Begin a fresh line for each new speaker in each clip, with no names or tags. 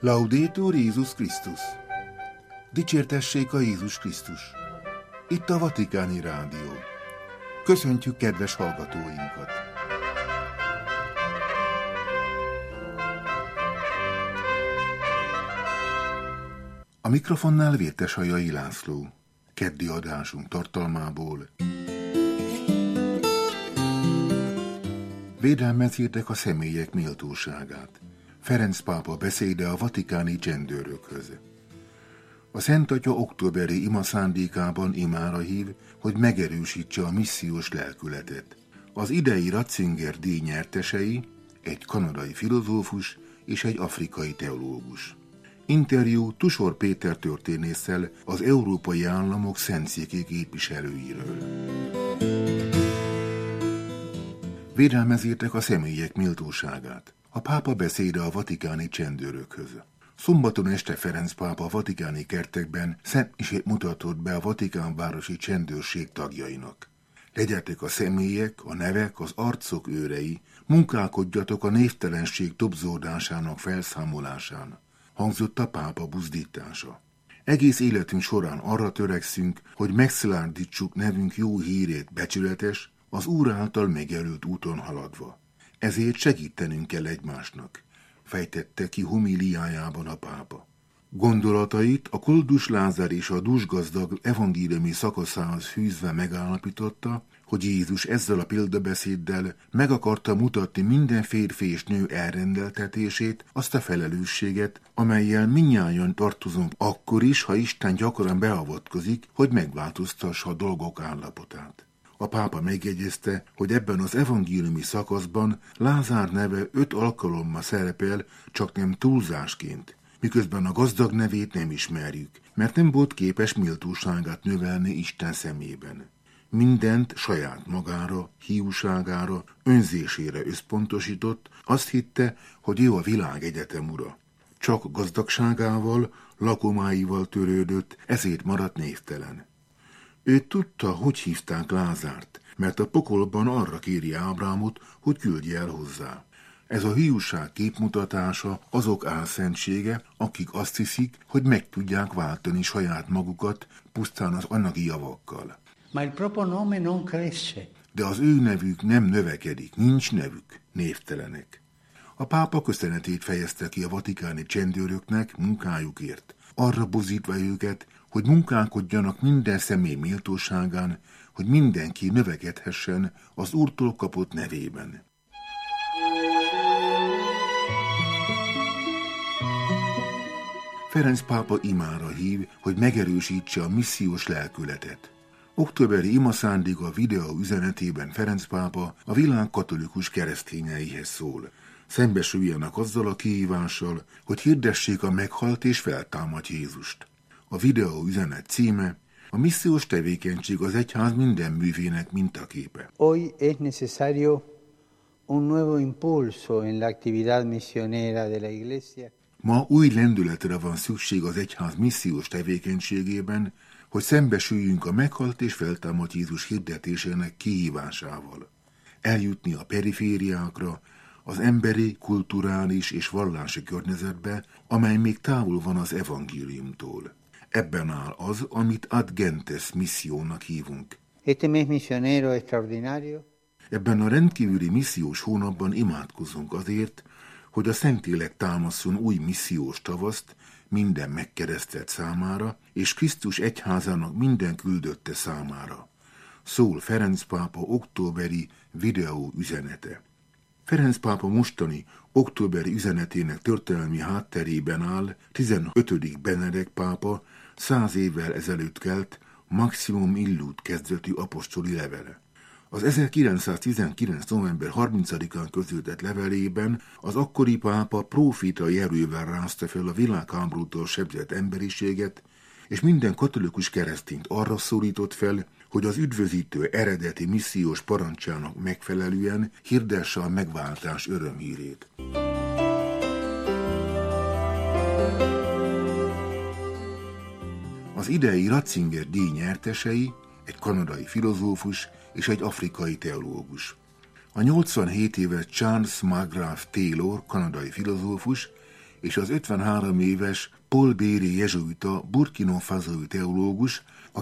Laudetur Jézus Krisztus! Dicsértessék a Jézus Krisztus! Itt a Vatikáni Rádió. Köszöntjük kedves hallgatóinkat! A mikrofonnál Vértesajai László. Keddi adásunk tartalmából: védelmezzétek a személyek méltóságát. Ferenc pápa beszéde a vatikáni csendőrökhöz. A Szent Atya októberi ima szándékában imára hív, hogy megerősítse a missziós lelkületet. Az idei Ratzinger díj nyertesei egy kanadai filozófus és egy afrikai teológus. Interjú Tusor Péter történésszel, az európai államok szentszéki képviselőiről. Védelmezzétek a személyek méltóságát. A pápa beszéde a vatikáni csendőrökhöz. Szombaton este Ferenc pápa a vatikáni kertekben szentmisét mutatott be a Vatikán városi csendőrség tagjainak. Legyetek a személyek, a nevek, az arcok őrei, munkálkodjatok a névtelenség tobzódásának felszámolásán, hangzott a pápa buzdítása. Egész életünk során arra törekszünk, hogy megszilárdítsuk nevünk jó hírét becsületes, az Úr által megjelölt úton haladva. Ezért segítenünk kell egymásnak, fejtette ki homíliájában a pápa. Gondolatait a Koldus Lázár és a dúsgazdag evangéliumi szakaszához fűzve megállapította, hogy Jézus ezzel a példabeszéddel meg akarta mutatni minden férfi és nő elrendeltetését, azt a felelősséget, amellyel mindnyájan tartozunk akkor is, ha Isten gyakran beavatkozik, hogy megváltoztassa a dolgok állapotát. A pápa megjegyezte, hogy ebben az evangéliumi szakaszban Lázár neve 5 alkalommal szerepel, csak nem túlzásként, miközben a gazdag nevét nem ismerjük, mert nem volt képes méltóságát növelni Isten szemében. Mindent saját magára, hiúságára, önzésére összpontosított, azt hitte, hogy ő a világ egyetem ura. Csak gazdagságával, lakomáival törődött, ezért maradt névtelen. Ő tudta, hogy hívták Lázárt, mert a pokolban arra kéri Ábrámot, hogy küldje el hozzá. Ez a hiúság képmutatása azok álszentsége, akik azt hiszik, hogy meg tudják váltani saját magukat pusztán az anyagi javakkal.
Ma il proprio nome non cresce.
De az ő nevük nem növekedik, nincs nevük, névtelenek. A pápa köszönetét fejezte ki a vatikáni csendőröknek munkájukért, arra buzdítva őket, hogy munkálkodjanak minden személy méltóságán, hogy mindenki növekedhessen az Úrtól kapott nevében. Ferenc pápa imára hív, hogy megerősítse a missziós lelkületet. Októberi ima szándéka videó üzenetében Ferenc pápa a világ katolikus keresztényeihez szól. Szembesüljenek azzal a kihívással, hogy hirdessék a meghalt és feltámadt Jézust. A videó üzenet címe: a missziós tevékenység az egyház minden művének mintaképe.
Hoy es necesario un nuevo impulso en la actividad misionera de la Iglesia.
Ma új lendületre van szükség az egyház missziós tevékenységében, hogy szembesüljünk a meghalt és feltámadt Jézus hirdetésének kihívásával. Eljutni a perifériákra, az emberi, kulturális és vallási környezetbe, amely még távol van az evangéliumtól. Ebben áll az, amit ad gentes missziónak hívunk.
Este mes misionero extraordinario.
Ebben a rendkívüli missziós hónapban imádkozunk azért, hogy a Szentlélek támaszon új missziós tavaszt minden megkeresztelt számára, és Krisztus egyházának minden küldötte számára. Szól Ferenc pápa októberi videó üzenete. Ferenc pápa mostani októberi üzenetének történelmi hátterében áll 15. Benedek pápa 100 évvel ezelőtt kelt Maximum Illud kezdetű apostoli levele. Az 1919. november 30-án közöltett levelében az akkori pápa prófétai erővel rázta fel a világháborútól sebzett emberiséget, és minden katolikus keresztényt arra szólított fel, hogy az üdvözítő eredeti missziós parancsának megfelelően hirdesse a megváltás örömhírét. Az idei Ratzinger díj nyertesei egy kanadai filozófus és egy afrikai teológus. A 87 éves Charles Margrave Taylor kanadai filozófus és az 53 éves Paul Béri jezsuita Burkina Fasói teológus a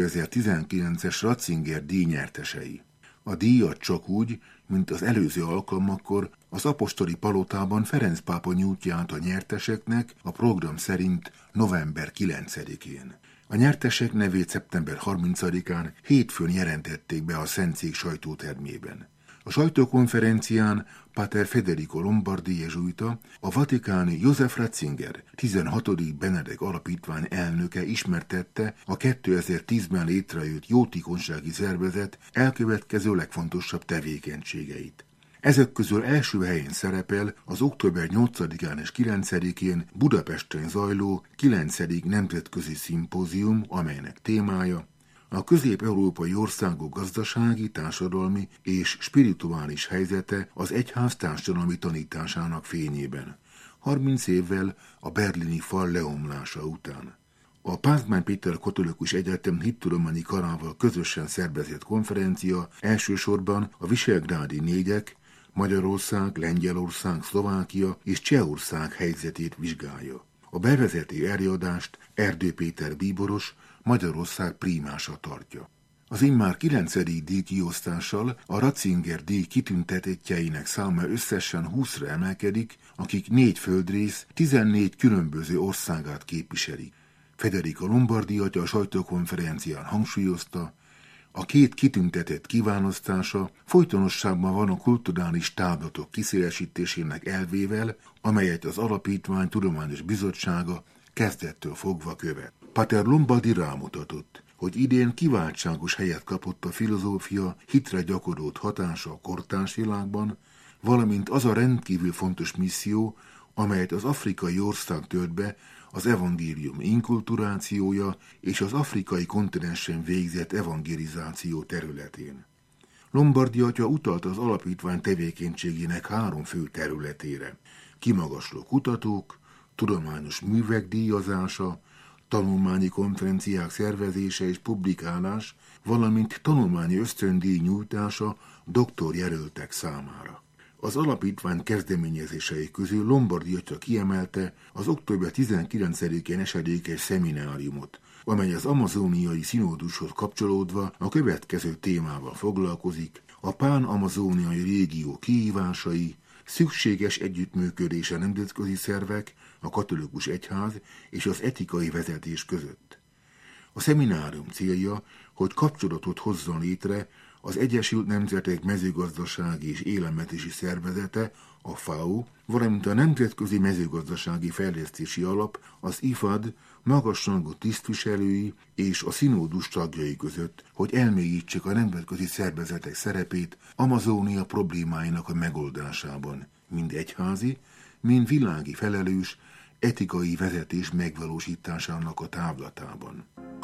2019-es Ratzinger díj nyertesei. A díjat csak úgy, mint az előző alkalmakkor az apostoli palotában Ferenc pápa nyújtja át a nyerteseknek a program szerint november 9-én. A nyertesek nevét szeptember 30-án hétfőn jelentették be a Szentszék sajtótermében. A sajtókonferencián Pater Federico Lombardi jezsuita, a vatikáni József Ratzinger 16. Benedek alapítvány elnöke ismertette a 2010-ben létrejött jótékonysági szervezet elkövetkező legfontosabb tevékenységeit. Ezek közül első helyen szerepel az október 8-án és 9-én Budapesten zajló 9. nemzetközi szimpózium, amelynek témája a közép-európai országok gazdasági, társadalmi és spirituális helyzete az egyház társadalmi tanításának fényében, 30 évvel a berlini fal leomlása után. A Pázmány Péter Katolikus Egyetem hittudományi karával közösen szervezett konferencia elsősorban a visegrádi négyek, Magyarország, Lengyelország, Szlovákia és Csehország helyzetét vizsgálja. A bevezető előadást Erdő Péter bíboros, Magyarország prímása tartja. Az immár 9. díj kiosztással a Ratzinger díj kitüntetettjeinek száma összesen 20-ra emelkedik, akik 4 földrész, 14 különböző országát képviselik. Federico Lombardi atya a sajtókonferencián hangsúlyozta, a 2 kitüntetett kiválasztása folytonosságban van a kulturális táblatok kiszélesítésének elvével, amelyet az Alapítvány Tudományos Bizottsága kezdettől fogva követ. Pater Lombardi rámutatott, hogy idén kiváltságos helyet kapott a filozófia hitre gyakorolt hatása a kortárs világban, valamint az a rendkívül fontos misszió, amelyet az afrikai ország tölt be az evangélium inkulturációja és az afrikai kontinensen végzett evangelizáció területén. Lombardi atya utalt az alapítvány tevékenységének 3 fő területére: kimagasló kutatók, tudományos művek díjazása, tanulmányi konferenciák szervezése és publikálás, valamint tanulmányi ösztöndíj nyújtása doktorjelöltek számára. Az alapítvány kezdeményezései közül Lombardi atya kiemelte az október 19-én esedékes szemináriumot, amely az amazóniai színódushoz kapcsolódva a következő témával foglalkozik: a pán-amazóniai régió kihívásai, szükséges együttműködés a nemzetközi szervek, a katolikus egyház és az etikai vezetés között. A szeminárium célja, hogy kapcsolatot hozzon létre az Egyesült Nemzetek Mezőgazdasági és Élelmetési Szervezete, a FAO, valamint a Nemzetközi Mezőgazdasági Fejlesztési Alap, az IFAD magasrangú tisztviselői és a színódus tagjai között, hogy elmélyítsék a nemzetközi szervezetek szerepét Amazónia problémáinak a megoldásában, mind egyházi, mind világi felelős, etikai vezetés megvalósításának a távlatában.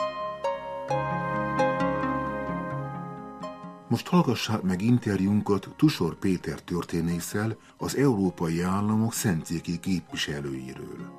Most hallgassák meg interjúnkat Tusor Péter történésszel, az európai államok szentszéki képviselőiről.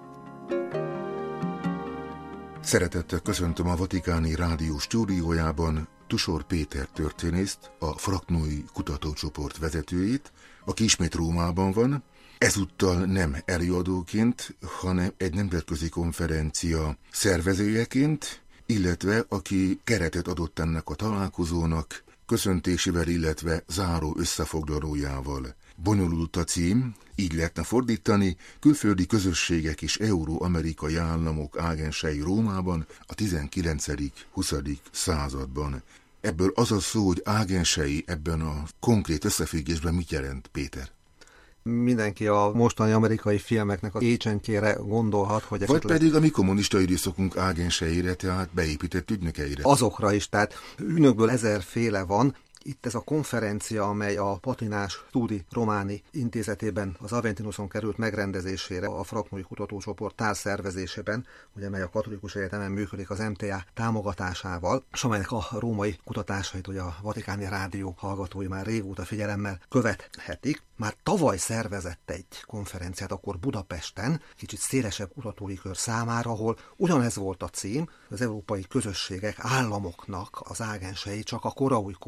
Szeretettel köszöntöm a Vatikáni Rádió stúdiójában Tusor Péter történészt, a Fraknói Kutatócsoport vezetőjét, aki ismét Rómában van, ezúttal nem előadóként, hanem egy nemzetközi konferencia szervezőjeként, illetve aki keretet adott ennek a találkozónak, köszöntésével, illetve záró összefoglalójával. Bonyolult a cím, így lehetne fordítani: külföldi közösségek és euró-amerikai államok ágensei Rómában a 19.-20. században. Ebből az a szó, hogy ágensei ebben a konkrét összefüggésben mit jelent, Péter?
Mindenki a mostani amerikai filmeknek az agentjére gondolhat, hogy
vagy pedig a mi kommunista időszakunk ágenseire, tehát beépített ügynökeire.
Azokra is, tehát ügynökből 1000 féle van. Itt ez a konferencia, amely a Patinás Studi Romani intézetében az Aventinuson került megrendezésére, a Fraknói Kutatócsoport társzervezésében, ugye, mely a Katolikus Egyetemen működik az MTA támogatásával, és amelynek a római kutatásait ugye a Vatikáni Rádió hallgatói már régóta figyelemmel követhetik. Már tavaly szervezett egy konferenciát akkor Budapesten, kicsit szélesebb kutatói kör számára, ahol ugyanez volt a cím: az európai közösségek, államoknak az ágensei csak a koraújkorban,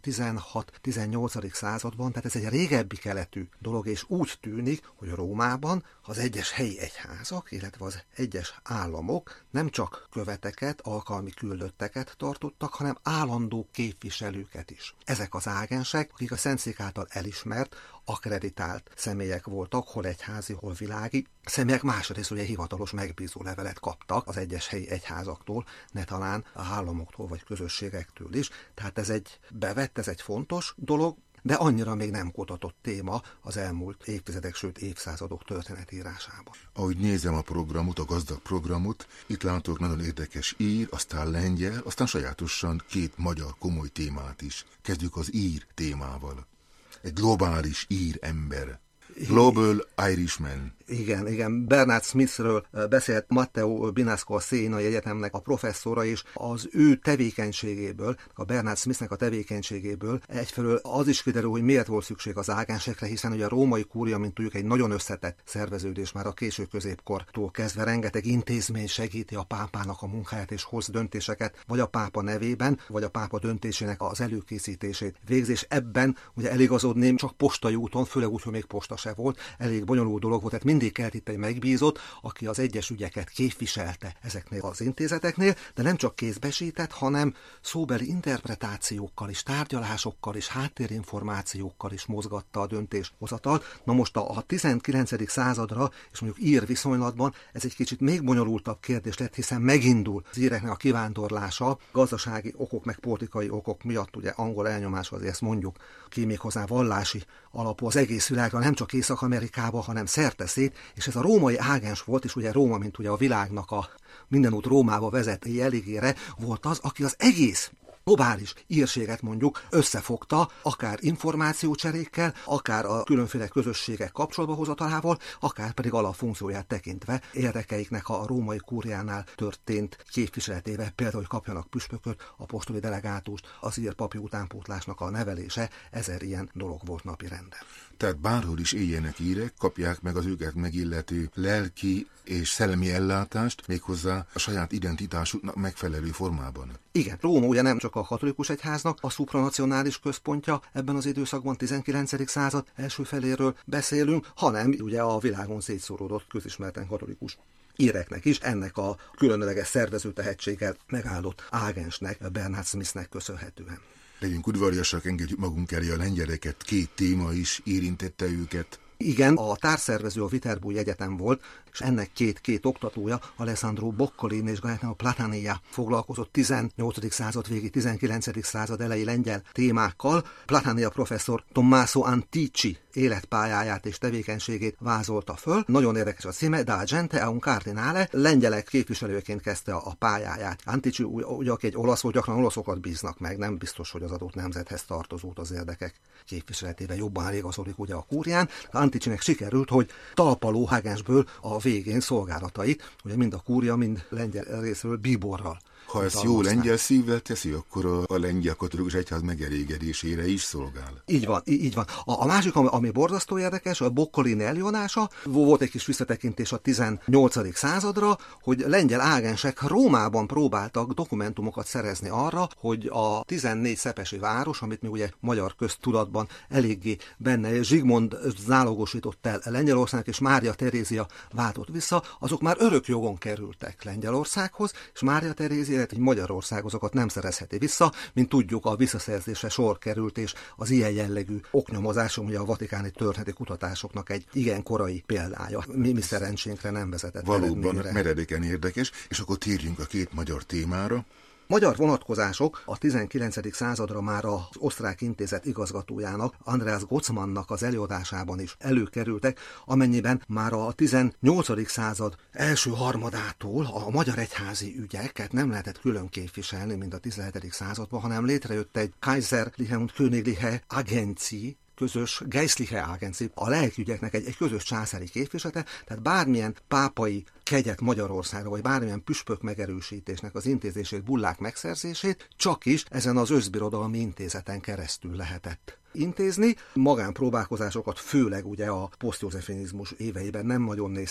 16-18. században, tehát ez egy régebbi keletű dolog, és úgy tűnik, hogy Rómában az egyes helyi egyházak, illetve az egyes államok nem csak követeket, alkalmi küldötteket tartottak, hanem állandó képviselőket is. Ezek az ágensek, akik a Szentszék által elismert, akkreditált személyek voltak, hol egyházi, hol világi személyek, másrészt ugye hivatalos megbízó levelet kaptak az egyes helyi egyházaktól, ne talán államoktól vagy közösségektől is. Tehát ez egy bevett, ez egy fontos dolog, de annyira még nem kutatott téma az elmúlt évtizedek, sőt évszázadok történetírásában.
Ahogy nézem a programot, a gazdag programot, itt látok nagyon érdekes ír, aztán lengyel, aztán sajátosan 2 magyar komoly témát is. Kezdjük az ír témával. Egy globális ír ember. Global Irishman.
Igen. Bernard Smithről beszélt Matteo Binasco a Sienai Egyetemnek a professzora, és az ő tevékenységéből, a Bernard Smithnek a tevékenységéből egyfelől az is kiderül, hogy miért volt szükség az ágensekre, hiszen ugye a római kúria, mint tudjuk, egy nagyon összetett szerveződés már a késő középkortól kezdve, rengeteg intézmény segíti a pápának a munkáját és hoz döntéseket, vagy a pápa nevében, vagy a pápa döntésének az előkészítését végzi, és ebben ugye eligazodni csak postai úton, főleg úgy, hogy még posta se volt, elég bonyolult dolog volt, tehát mindig kellett itt egy megbízott, aki az egyes ügyeket képviselte ezeknél az intézeteknél, de nem csak kézbesített, hanem szóbeli interpretációkkal is, tárgyalásokkal is, háttérinformációkkal is mozgatta a döntéshozatalt. Na most a 19. századra, és mondjuk ír viszonylatban ez egy kicsit még bonyolultabb kérdés lett, hiszen megindul az íreknek a kivándorlása, gazdasági okok, meg politikai okok miatt, ugye angol elnyomás, azért ezt mondjuk ki, méghozzá vallási alapú az egész világra, nem csak Észak-Amerikába, hanem szerte-szét, és ez a római ágens volt, és ugye Róma, mint ugye a világnak a minden út Rómába vezet jeligére, volt az, aki az egész globális írséget mondjuk összefogta, akár információcserékkel, akár a különféle közösségek kapcsolatba hozatalával, akár pedig alapfunkcióját tekintve érdekeiknek a római kúriánál történt képviseletével, például, hogy kapjanak püspököt, apostoli delegátust, az ír papi utánpótlásnak a nevelése, 1000 ilyen dolog volt napirenden.
Tehát bárhol is éljenek írek, kapják meg az őket megillető lelki és szellemi ellátást, méghozzá a saját identitásuknak megfelelő formában.
Igen, Róma ugye nem csak a katolikus egyháznak a szupranacionális központja, ebben az időszakban 19. század első feléről beszélünk, hanem ugye a világon szétszóródott közismerten katolikus íreknek is, ennek a különleges szervező tehetséggel megáldott ágensnek, Bernard Smithnek köszönhetően.
Legyünk udvariasak, engedjük magunk elé a lengyeleket, 2 téma is érintette őket.
Igen, a társszervező a Viterbui Egyetem volt, és ennek két oktatója, Alessandro Boccolini és Gaetano Platania foglalkozott 18. század végi, 19. század elejé lengyel témákkal. Platania professzor Tommaso Antici életpályáját és tevékenységét vázolta föl. Nagyon érdekes a címe, Da gente a un cardinale, lengyelek képviselőként kezdte a pályáját. Antici, ugye, aki egy olasz volt, gyakran olaszokat bíznak meg, nem biztos, hogy az adott nemzethez tartozót az érdekek képviseletével jobban elégazodik ugye a kúrián. Anticinek sikerült, hogy talpaló ágensből a végén szolgálatait, ugye mind a kúria, mind lengyel részről bíborral.
Ha ezt jó lengyel szívvel teszi, akkor a lengyel katolikus egyház megelégedésére is szolgál.
Így van. A másik, ami borzasztó érdekes, a Boccolini eljónása, volt egy kis visszatekintés a 18. századra, hogy lengyel ágensek Rómában próbáltak dokumentumokat szerezni arra, hogy a 14 szepesi város, amit mi ugye magyar köztudatban eléggé benne Zsigmond zálogosított el Lengyelországnak, és Mária Terézia váltott vissza, azok már örök jogon kerültek Lengyelországhoz, és Mária Terézia, hogy Magyarország azokat nem szerezheti vissza, mint tudjuk, a visszaszerzésre sor került, és az ilyen jellegű oknyomozás, ugye a vatikáni történeti kutatásoknak egy igen korai példája. Mi szerencsénkre nem vezetett.
Valóban meredeken érdekes, és akkor térjünk a 2 magyar témára.
Magyar vonatkozások a 19. századra már az Osztrák Intézet igazgatójának, Andreas Gotzmannnak az előadásában is előkerültek, amennyiben már a 18. század első harmadától a magyar egyházi ügyeket nem lehetett külön képviselni, mint a 17. században, hanem létrejött egy Kaiserliche und Königliche Agenzie, közös Geistliche Agenzie, a lelkügyeknek egy közös császári képviselete, tehát bármilyen pápai kegyet Magyarországra, vagy bármilyen püspök megerősítésnek az intézését, bullák megszerzését csak is ezen az összbirodalmi intézeten keresztül lehetett intézni. Magánpróbálkozásokat főleg ugye a posztjózefinizmus éveiben nem nagyon néztek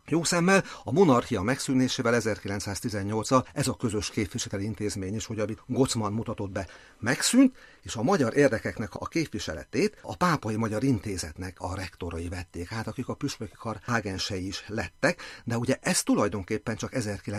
jó szemmel. A monarchia megszűnésével 1918-al ez a közös képviseleti intézmény is, hogy amit Gozman mutatott be, megszűnt, és a magyar érdekeknek a képviseletét a Pápai Magyar Intézetnek a rektorai vették át, akik a püspöki kar ágensei is lettek, de ugye ez tulajdonképpen csak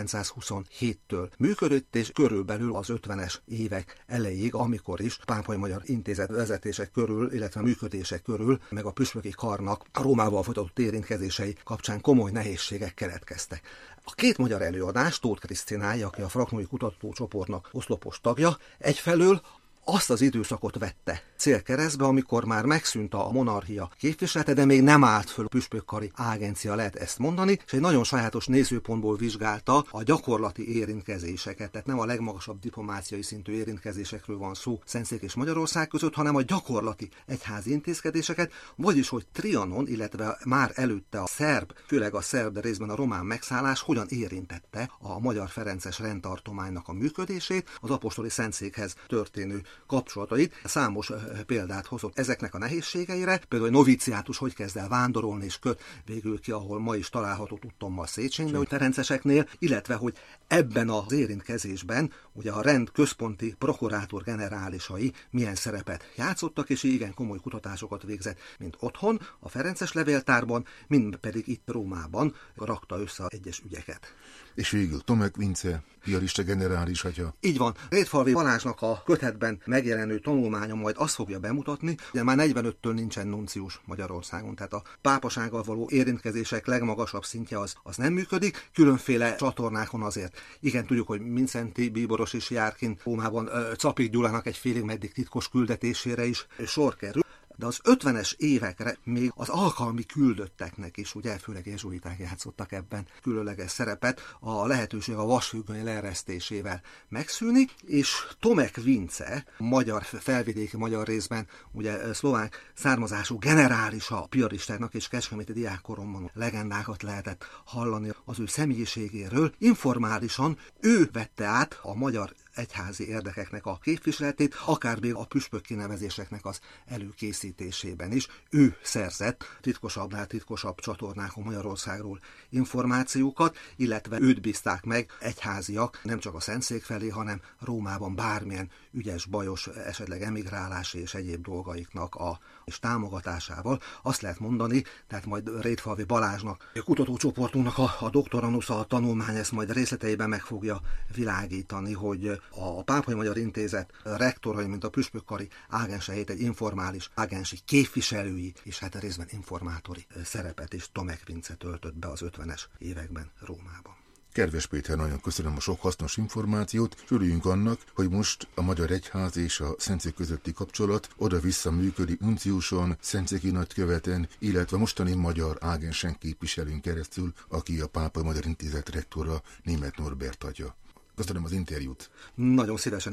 1927-től működött, és körülbelül az 50-es évek elejéig, amikor is Pápai Magyar Intézet vezetések körül, illetve működések körül, meg a püspöki karnak a Rómával folytatott érintkezései kapcsán komoly nehézségek keletkeztek. A két magyar előadás, Tóth Krisztináé, aki a Fraknói Kutatócsoportnak oszlopos tagja, egyfelől azt az időszakot vette célkeresztbe, amikor már megszűnt a monarchia képviselete, de még nem állt föl a püspökkari ágencia, lehet ezt mondani, és egy nagyon sajátos nézőpontból vizsgálta a gyakorlati érintkezéseket, tehát nem a legmagasabb diplomáciai szintű érintkezésekről van szó Szentszék és Magyarország között, hanem a gyakorlati egyházi intézkedéseket, vagyis hogy Trianon, illetve már előtte a szerb, főleg a szerb, de részben a román megszállás hogyan érintette a magyar ferences rendtartománynak a működését, az apostoli Szentszékhez történő kapcsolatait. Számos példát hozott ezeknek a nehézségeire, például egy noviciátus hogy kezd el vándorolni és köt végül ki, ahol ma is található tudtommal Széchenybe, hogy ferenceseknél, illetve hogy ebben az érintkezésben ugye a rend központi prokurátor generálisai milyen szerepet játszottak, és igen komoly kutatásokat végzett, mint otthon, a ferences levéltárban, mind pedig itt Rómában rakta össze az egyes ügyeket.
És végül Tomek Vince, piarista generális atya.
Így van. Rétfalvi Balázsnak a kötetben megjelenő tanulmánya majd azt fogja bemutatni, hogy már 45-től nincsen nuncius Magyarországon, tehát a pápasággal való érintkezések legmagasabb szintje az nem működik, különféle csatornákon azért. Igen, tudjuk, hogy Mindszenty bíboros is jár kint Rómában, Czapik Gyulának egy félig meddig titkos küldetésére is sor kerül. De az 50-es évekre még az alkalmi küldötteknek is, ugye főleg jezsuiták játszottak ebben különleges szerepet, a lehetőség a vasfüggöny leeresztésével megszűnik, és Tomek Vince, magyar, felvidéki magyar részben, ugye szlovák származású generálisa a piaristáknak, és kecskeméti diákkoromban legendákat lehetett hallani az ő személyiségéről, informálisan ő vette át a magyar egyházi érdekeknek a képviseletét, akár még a püspök kinevezéseknek az előkészítésében is. Ő szerzett titkosabbnál titkosabb csatornákon Magyarországról információkat, illetve őt bízták meg egyháziak, nem csak a Szentszék felé, hanem Rómában bármilyen ügyes, bajos, esetleg emigrálási és egyéb dolgaiknak és támogatásával. Azt lehet mondani, tehát majd Rétfalvi Balázsnak, a kutatócsoportunknak a doktoranusza, a tanulmány ezt majd részleteiben meg fogja világítani, hogy a Pápai Magyar Intézet rektorai, mint a püspökkari ágenseit egy informális ágensi képviselői, és hát részben informátori szerepet is Tomek Vince töltött be az 50-es években Rómában.
Kedves Péter, nagyon köszönöm a sok hasznos információt, és örüljünk annak, hogy most a Magyar Egyház és a Szentszék közötti kapcsolat oda-vissza működik nunciuson, szentszéki nagyköveten, illetve mostani magyar ágensen képviselőn keresztül, aki a Pápai Magyar Intézet rektora, Németh Norbert atya. Köszönöm az interjút.
Nagyon szívesen.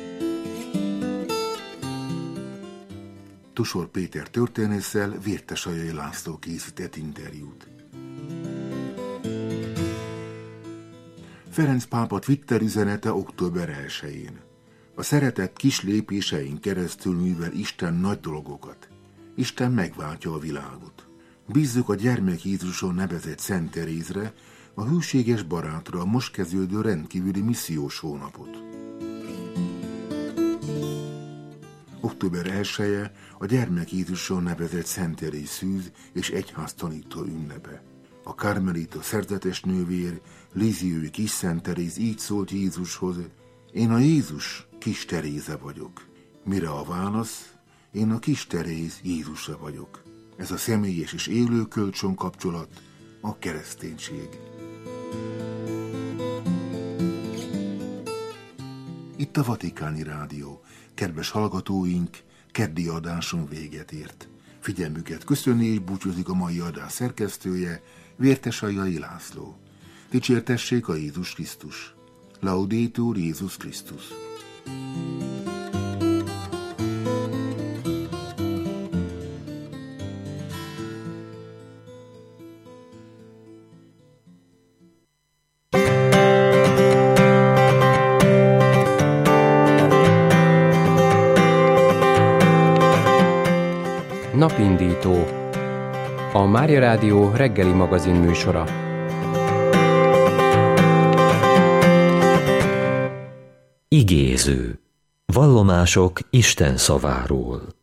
Tusor Péter történésszel Vértesajai László készített interjút. Ferenc pápa Twitter üzenete október 1-én. A szeretet kis lépésein keresztül művel Isten nagy dolgokat. Isten megváltja a világot. Bízzuk a gyermek Jézuson nevezett Szent Terézre, a hűséges barátra a most kezdődő rendkívüli missziós hónapot. Október 1-e a gyermek Jézuson nevezett Szent Teréz szűz és egyháztanító ünnepe. A karmelita szerzetes nővér, Líziói kis Szent Teréz így szólt Jézushoz: én a Jézus kis Teréze vagyok. Mire a válasz? Én a kis Teréz Jézusa vagyok. Ez a személyes és élő kölcsönkapcsolat, a kereszténység. Itt a Vatikáni Rádió. Kedves hallgatóink, keddi adáson véget ért. Figyelmüket köszönni és búcsúzik a mai adás szerkesztője, Vértesajai László. Dicsértessék a Jézus Krisztus. Laudetur Jézus Krisztus.
Napindító. A Mária Rádió reggeli magazin műsora. Igéző. Vallomások Isten szaváról.